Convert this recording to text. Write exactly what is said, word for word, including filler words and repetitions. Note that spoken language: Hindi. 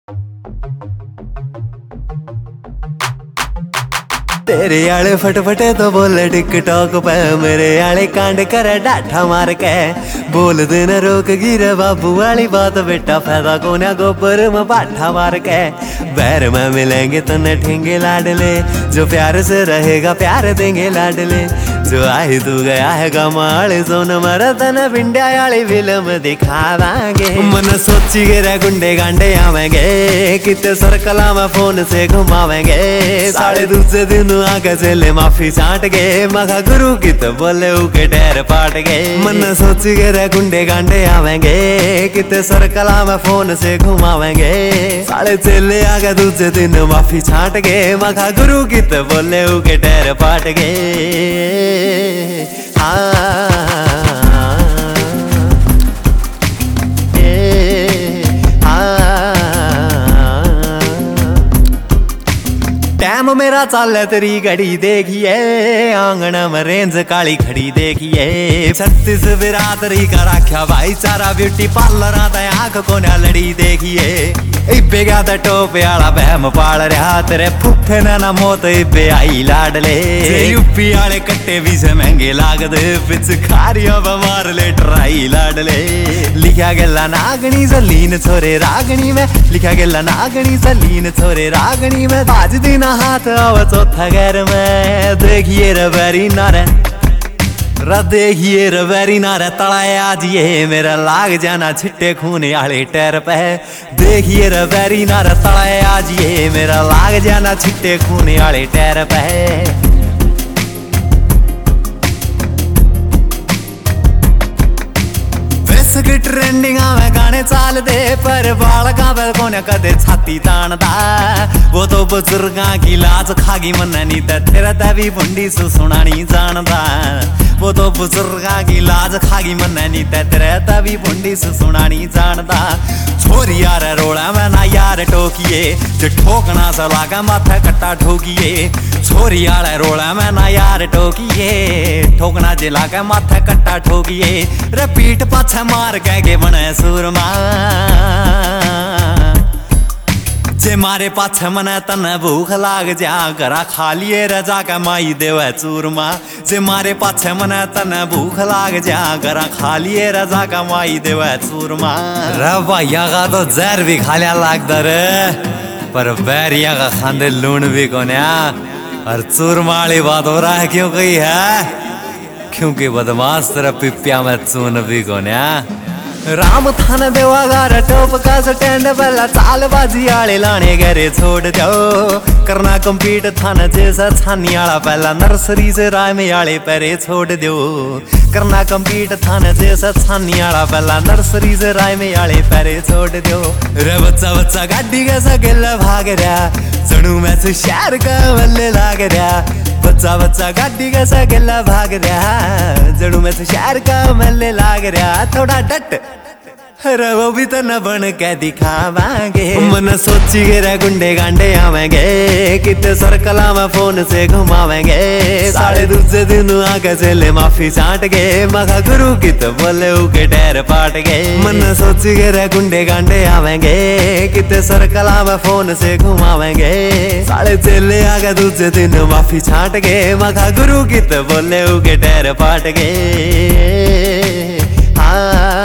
तेरे आले फटफटे तो बोले टिकटॉक पे, मेरे आले कांड करे डाठा मार के। बोल देना रोक गिरे बाबू वाली बात, बेटा फायदा कोना गोबर में पाठा मार के। बैर में मिलेंगे तो न ठेंगे लाडले, जो प्यार से रहेगा प्यार देंगे लाडले। जो आई तू गया है कमाल सोन मर तन पिंडिया वाली फिल्म दिखावांगे। मन सोची गिरे गुंडे गांडे आवेंगे, कितने सर्कला में फोन से घुमावेंगे। साढ़े दूसरे दिन आगे चले माफी चाट गए, मगा गुरु की तो बोले उके डैर पाट गए। मन सोच गए गुंडे गांडे आवेंगे, कितने सर्कला में फोन से घुमावेंगे। साले चले आगे दूसरे दिन माफी छाट गए, मगा गुरु की तो बोले उके डैर पाट गए। हाँ टाइम मेरा चाल तेरी घड़ी देखिए, आंगन में रेंज काली खड़ी देखिए। छत्तीस बिरादरी का राख्या भाईचारा, ब्यूटी पार्लर आता आंख को न लड़ी देखिए। इब्बे का तो टोपे आला बहम पाल रहा, तेरे फुफे ने ना मौत इब्बे आई लाडले। यूपी आले कट्टे भी से महंगे लागदे, पिचकारियां बमार ले ट्राई लाडले। लिखा गेला नागनी जलीन छोरे रागनी में, लिखा गेला नागनी जलीन छोरे रागनी में। आज दिन हाथ आवा चौथा घर में, देखिए रे बेरी नारे रा देखिए रे बेरी नारे तड़ाए आज ये मेरा लाग जाना छिट्टे खूने आले टैर पे। देखिए रे बेरी नारे तड़ाए आज ये मेरा लाग जाना छिट्टे खूने आले टैर पे। की ट्रेंडिंग में गाने चाल दे, पर बालका कोने कदे छाती तानदा। वो तो बुजुर्गा की लाज खागी मन नी तेरा तभी बुंडी सु सुनानी जानदा। वो तो बुजुर्गा की लाज खागी मन नी तेरा तभी बुंडी सु सुनानी जानदा। छोरी यार रोड़ा में ना यार टोकिए, जो ठोकना सला का माथा कट्टा ठोकिए। छोरी यार रोड़ा में ना यार टोकिए, ठोकना जिला का माथा कट्टा ठोकिए। रे पीठ पाछे मार के के बने सूरमा, जे मारे पाछे मने तने भूख लाग जा, घरा खालिए रजा के माई देवे चूरमा। जे मारे पाछे मने तने भूख लाग जा, घरा खालिए रजा का माई देवे चूरमा। रे भैया का तो जहर भी खालिया लागदा रे, पर बैरिया का खांदे लूण भी कोन्या। और चूरमा वाली बात हो रहा है क्यों कही है, क्योंकि बदमाश तेरा पिपिया में चून भी कोन्या। राम थान देवागार टॉप का स्टैंड पहला चाल बाजी आले लाने गरे छोड़ जाओ। करना कंपीट थान जैसा छानी आला पहला नर्सरी से राय में आले पैरे छोड़ दो। करना कंपीट थान जैसा छानी आला पहला नर्सरी से राय में आले पैरे छोड़ दो। रे बच्चा बच्चा गाड़ी कैसा गेला भाग रहा, जणू मैं से शहर का बल्ले लाग रहा। बच्चा बच्चा गाड़ी कैसा गेला भाग रहा, जड़ू में से शहर का मल्ले लाग रहा। थोड़ा डट रे वो भी तो न बन के दिखावांगे। मन सोची गिरे गुंडे गांडे आवेंगे, कितने सर्कला में फोन से घुमावेंगे। साढ़े दूसरे दिन आगे चले माफी चाट गए, मगा गुरु की तो बोले उके डैर पाट गए। मन सोची गिरे गुंडे गांडे आवेंगे, कितने सर्कला में फोन से घुमावेंगे। साढ़े चले आगे दूसरे दिन माफी छाट गए, मगा गुरु की तो बोले उके डैर पाट गए। हाँ